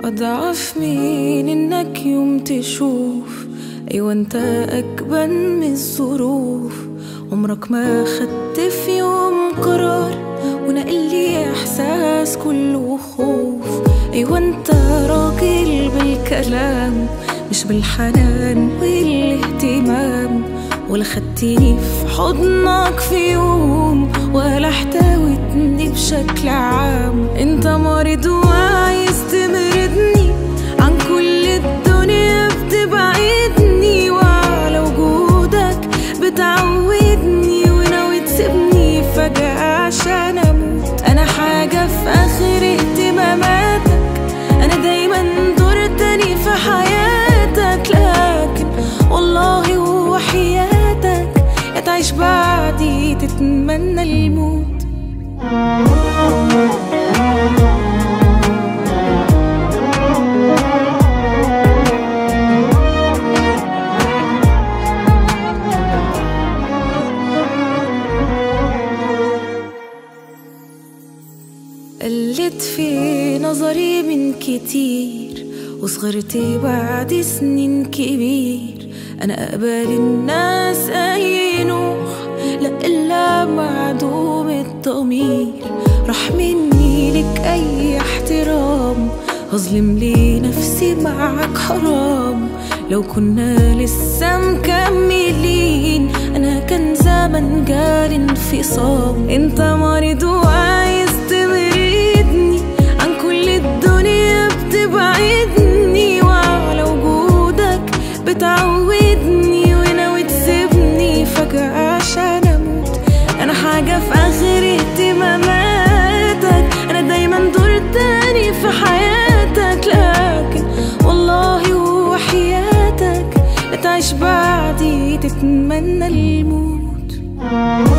أضعف من إنك يوم تشوف أيوة أنت أجبن من الظروف. عمرك ما خدت في يوم قرار ونقلي إحساس كله خوف. أيوة أنت راجل بالكلام مش بالحنان والاهتمام، ولا خدتني في حضنك في يوم ولا احتويتني بشكل عام. انت مريض وعايز تمرضني، عن كل الدنيا بتبعدني، وعلى وجودك بتعودني، وناوي تسيبني فجأة عشان اموت. انا حاجة في اخر اهتماماتك، انا دايما دور تاني في حياتك، لكن والله وحياتك يا تعيش بعدي تتمنى الموت. قلت في نظري من كتير وصغرت بعد سنين كبير. أنا أقبل الناس أي نوع، لا إلا معدوم الضمير. راح مني لك أي احترام، هظلم لي نفسي معك حرام. لو كنا لسه مكملين أنا كان زمن جال انفصام. انت مريض وعايز تمرضني، عن كل الدنيا بتبعدني، وعلى وجودك بتعودني، وناوي تسيبني فجأة عشان اموت. انا حاجة في اخر اهتماماتك، انا دايما دور تاني في حياتك، لكن والله وحياتك لا تعيش بعدي تتمنى الموت.